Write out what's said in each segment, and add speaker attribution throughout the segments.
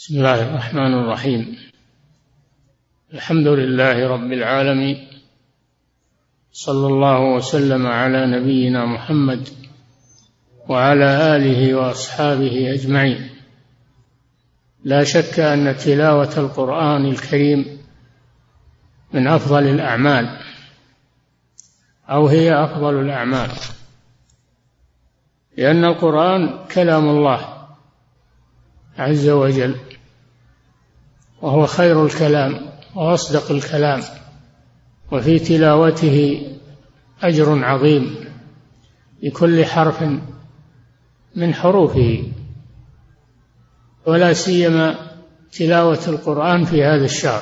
Speaker 1: بسم الله الرحمن الرحيم. الحمد لله رب العالمين، صلى الله وسلم على نبينا محمد وعلى آله وأصحابه أجمعين. لا شك أن تلاوة القرآن الكريم من أفضل الأعمال، أو هي أفضل الأعمال، لأن القرآن كلام الله عز وجل، وهو خير الكلام وأصدق الكلام، وفي تلاوته أجر عظيم لكل حرف من حروفه، ولا سيما تلاوة القرآن في هذا الشهر،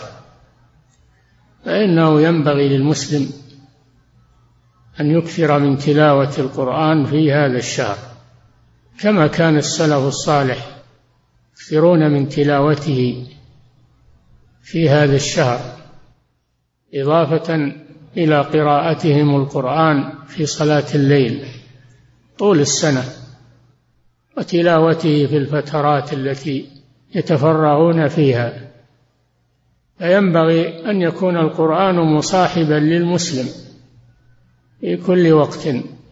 Speaker 1: فإنه ينبغي للمسلم أن يكثر من تلاوة القرآن في هذا الشهر، كما كان السلف الصالح يكثرون من تلاوته في هذا الشهر، إضافة إلى قراءتهم القرآن في صلاة الليل طول السنة، وتلاوته في الفترات التي يتفرغون فيها. فينبغي أن يكون القرآن مصاحبا للمسلم في كل وقت،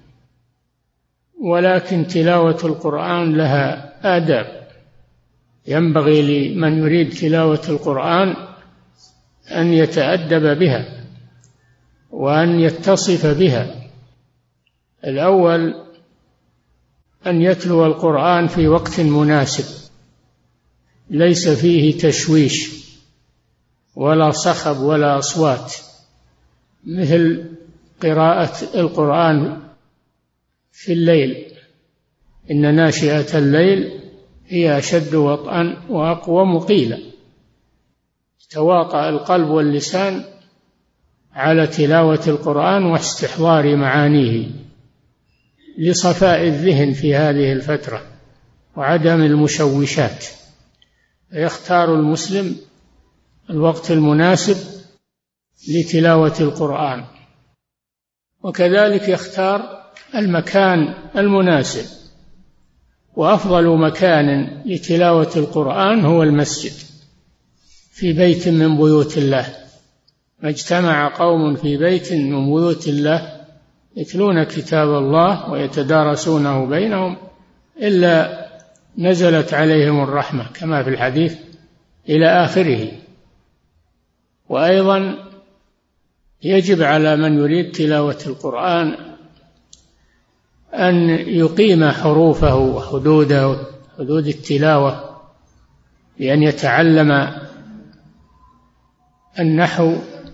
Speaker 1: ولكن تلاوة القرآن لها آداب. ينبغي لمن يريد تلاوة القرآن أن يتأدب بها وأن يتصف بها. الأول أن يتلو القرآن في وقت مناسب، ليس فيه تشويش ولا صخب ولا أصوات، مثل قراءة القرآن في الليل. إن ناشئة الليل هي أشد وطئا وأقوم قيلا. تواطأ القلب واللسان على تلاوة القرآن واستحضار معانيه لصفاء الذهن في هذه الفترة وعدم المشوشات. يختار المسلم الوقت المناسب لتلاوة القرآن، وكذلك يختار المكان المناسب. وأفضل مكان لتلاوة القرآن هو المسجد، في بيت من بيوت الله. ما اجتمع قوم في بيت من بيوت الله يتلون كتاب الله ويتدارسونه بينهم إلا نزلت عليهم الرحمة، كما في الحديث إلى آخره. وأيضا يجب على من يريد تلاوة القرآن أن يقيم حروفه وحدوده، حدود التلاوة، بأن يتعلم النحو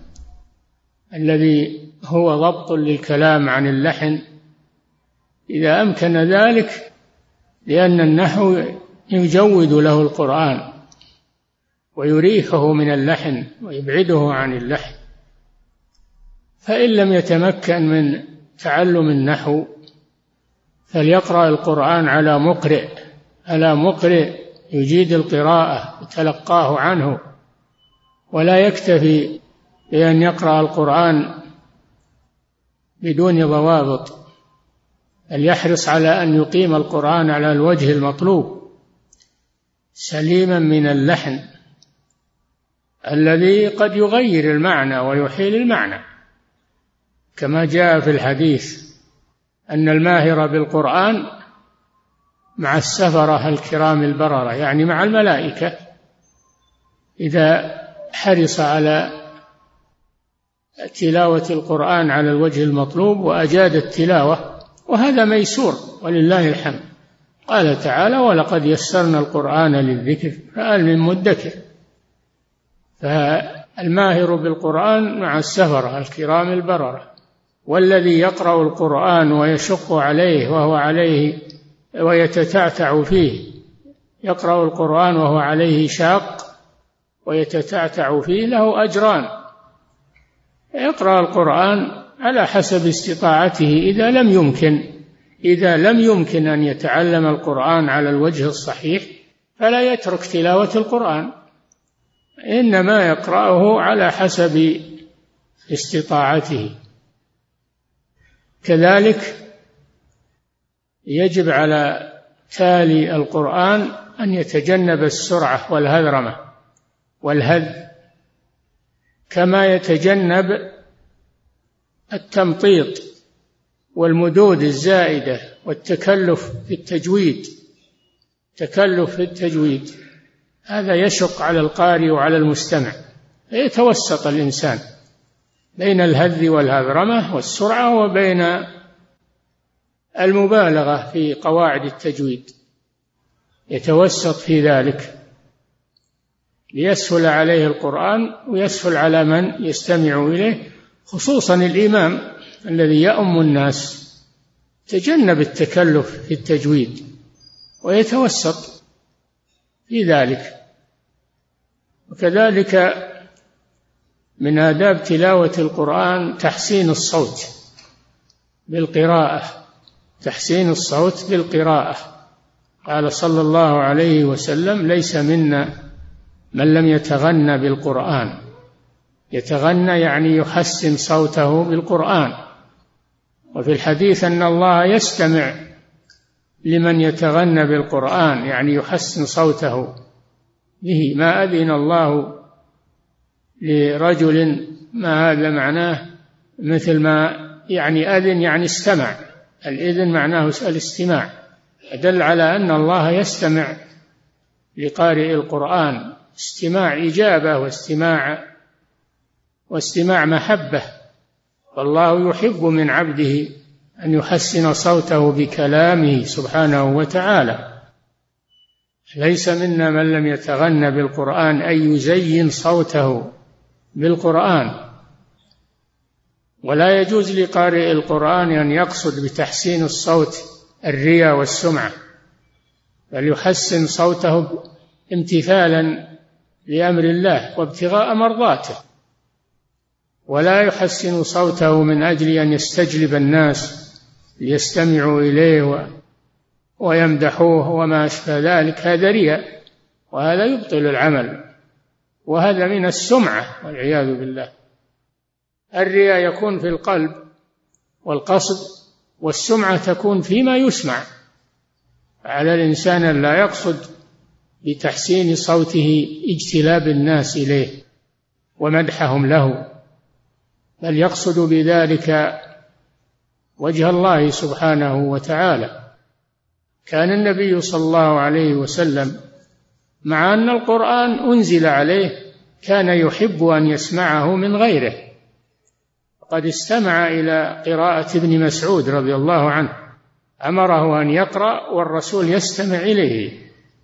Speaker 1: الذي هو ضبط للكلام عن اللحن إذا أمكن ذلك، لأن النحو يجود له القرآن ويريحه من اللحن ويبعده عن اللحن. فإن لم يتمكن من تعلم النحو فليقرأ القرآن على مقرئ يجيد القراءة وتلقاه عنه، ولا يكتفي بأن يقرأ القرآن بدون ضوابط، بل يحرص على أن يقيم القرآن على الوجه المطلوب، سليما من اللحن الذي قد يغير المعنى ويحيل المعنى، كما جاء في الحديث أن الماهر بالقرآن مع السفرة الكرام البررة، يعني مع الملائكة، إذا حرص على تلاوة القرآن على الوجه المطلوب وأجاد التلاوة، وهذا ميسور ولله الحمد. قال تعالى: ولقد يسرنا القرآن للذكر فهل من مدكر. فالماهر بالقرآن مع السفرة الكرام البررة، والذي يقرأ القرآن ويشق عليه وهو عليه ويتتعتع فيه، يقرأ القرآن وهو عليه شاق ويتتعتع فيه، له أجران. يقرأ القرآن على حسب استطاعته إذا لم يمكن أن يتعلم القرآن على الوجه الصحيح فلا يترك تلاوة القرآن، إنما يقرأه على حسب استطاعته. كذلك يجب على تالي القرآن أن يتجنب السرعة والهذرمة والهذ، كما يتجنب التمطيط والمدود الزائدة والتكلف في التجويد، هذا يشق على القارئ وعلى المستمع. يتوسط الإنسان بين الهذ والهذرمة والسرعة وبين المبالغة في قواعد التجويد، يتوسط في ذلك ليسهل عليه القرآن ويسهل على من يستمع إليه، خصوصا الإمام الذي يؤم الناس تجنب التكلف في التجويد ويتوسط في ذلك. وكذلك من آداب تلاوة القرآن تحسين الصوت بالقراءة، تحسين الصوت بالقراءة. قال صلى الله عليه وسلم: ليس منا من لم يتغنى بالقرآن. يتغنى يعني يحسن صوته بالقرآن. وفي الحديث أن الله يستمع لمن يتغنى بالقرآن، يعني يحسن صوته به. ما أذن الله لرجل، ما هذا معناه مثل ما يعني أذن يعني استمع، الإذن معناه الاستماع، دل على أن الله يستمع لقارئ القرآن استماع إجابة واستماع محبة. والله يحب من عبده أن يحسن صوته بكلامه سبحانه وتعالى. ليس منا من لم يتغنى بالقرآن، أي يزين صوته بالقرآن. ولا يجوز لقارئ القرآن أن يقصد بتحسين الصوت الرياء والسمعة، بل يحسن صوته امتثالا لأمر الله وابتغاء مرضاته، ولا يحسن صوته من أجل أن يستجلب الناس ليستمعوا إليه ويمدحوه وما أشبه ذلك. هذا رياء، وهذا يبطل العمل، وهذا من السمعة والعياذ بالله. الرياء يكون في القلب والقصد، والسمعة تكون فيما يسمع. على الإنسان أن لا يقصد بتحسين صوته اجتلاب الناس إليه ومدحهم له، بل يقصد بذلك وجه الله سبحانه وتعالى. كان النبي صلى الله عليه وسلم مع أن القرآن أنزل عليه كان يحب أن يسمعه من غيره، قد استمع إلى قراءة ابن مسعود رضي الله عنه، أمره أن يقرأ والرسول يستمع إليه،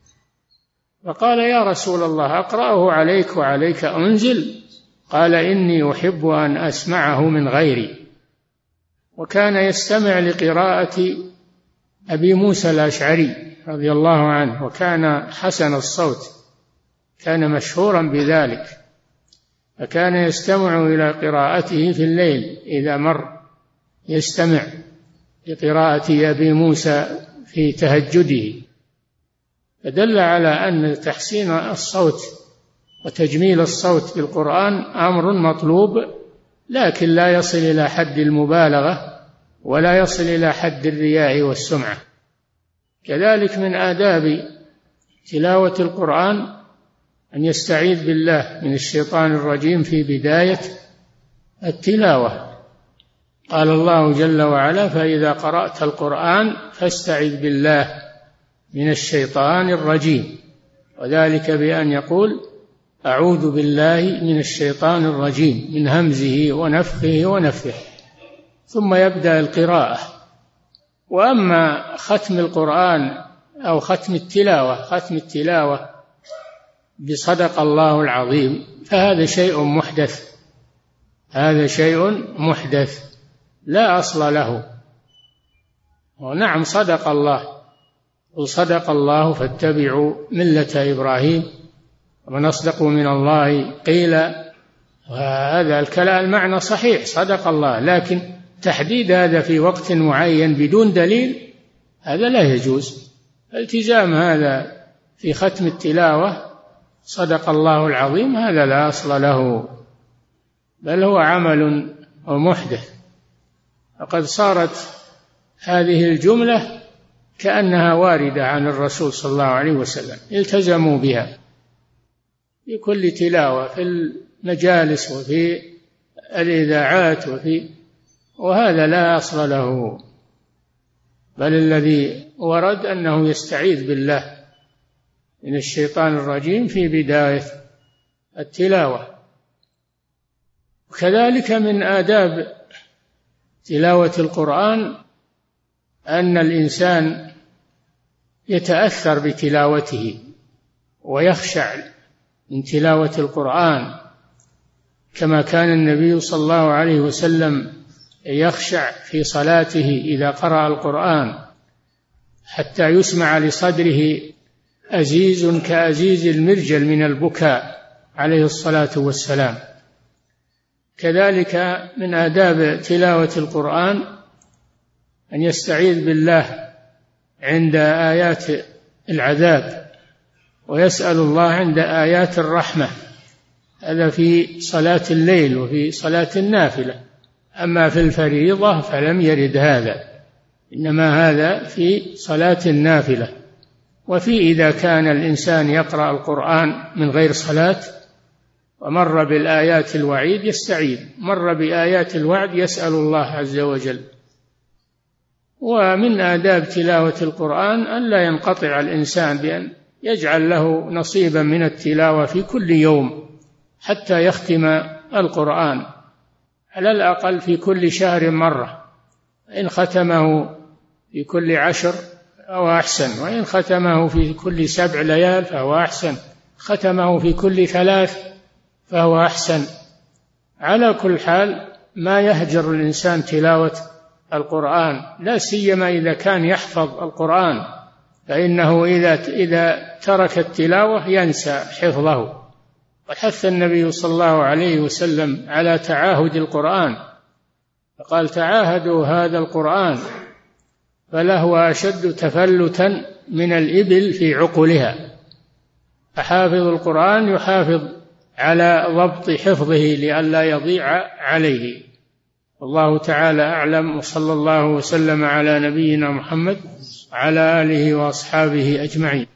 Speaker 1: فقال: يا رسول الله أقرأه عليك وعليك أنزل؟ قال: إني أحب أن أسمعه من غيري. وكان يستمع لقراءة أبي موسى الأشعري رضي الله عنه، وكان حسن الصوت، كان مشهورا بذلك، فكان يستمع إلى قراءته في الليل إذا مر، يستمع لقراءة أبي موسى في تهجده. فدل على أن تحسين الصوت وتجميل الصوت بالقرآن أمر مطلوب، لكن لا يصل إلى حد المبالغة ولا يصل إلى حد الرياء والسمعة. كذلك من آداب تلاوة القرآن أن يستعيذ بالله من الشيطان الرجيم في بداية التلاوة. قال الله جل وعلا: فإذا قرأت القرآن فاستعذ بالله من الشيطان الرجيم، وذلك بأن يقول: أعوذ بالله من الشيطان الرجيم، من همزه ونفخه ونفثه، ثم يبدأ القراءة. وأما ختم القرآن أو ختم التلاوة بصدق الله العظيم فهذا شيء محدث، هذا شيء محدث لا أصل له. ونعم صدق الله، وصدق الله فاتبعوا ملة إبراهيم ومن أصدق من الله قيلا. وهذا الكلام المعنى صحيح، صدق الله، لكن تحديد هذا في وقت معين بدون دليل هذا لا يجوز. التزام هذا في ختم التلاوة صدق الله العظيم هذا لا أصل له، بل هو عمل محدث. فقد صارت هذه الجملة كأنها واردة عن الرسول صلى الله عليه وسلم، التزموا بها في كل تلاوة، في المجالس وفي الإذاعات وهذا لا أصل له، بل الذي ورد أنه يستعيذ بالله من الشيطان الرجيم في بداية التلاوة. وكذلك من آداب تلاوة القرآن أن الإنسان يتأثر بتلاوته ويخشع من تلاوة القرآن، كما كان النبي صلى الله عليه وسلم يخشع في صلاته إذا قرأ القرآن حتى يسمع لصدره أزيز كأزيز المرجل من البكاء عليه الصلاة والسلام. كذلك من آداب تلاوة القرآن أن يستعيذ بالله عند آيات العذاب ويسأل الله عند آيات الرحمة، هذا في صلاة الليل وفي صلاة النافلة. أما في الفريضة فلم يرد هذا، إنما هذا في صلاة النافلة. وفي إذا كان الإنسان يقرأ القرآن من غير صلاة ومر بالآيات الوعيد يستعيذ، مر بآيات الوعد يسأل الله عز وجل. ومن آداب تلاوة القرآن أن لا ينقطع الإنسان، بأن يجعل له نصيبا من التلاوة في كل يوم حتى يختم القرآن، على الأقل في كل شهر مرة، إن ختمه في كل 10 فهو أحسن، وإن ختمه في كل 7 ليال فهو أحسن، ختمه في كل 3 فهو أحسن. على كل حال ما يهجر الإنسان تلاوة القرآن، لا سيما إذا كان يحفظ القرآن، فإنه إذا ترك التلاوة ينسى حفظه. وحث النبي صلى الله عليه وسلم على تعاهد القرآن، فقال: تعاهدوا هذا القرآن فلهو أشد تفلتا من الإبل في عقلها. فحافظ القرآن يحافظ على ضبط حفظه لئلا يضيع عليه. والله تعالى أعلم، وصلى الله وسلم على نبينا محمد وعلى آله وأصحابه أجمعين.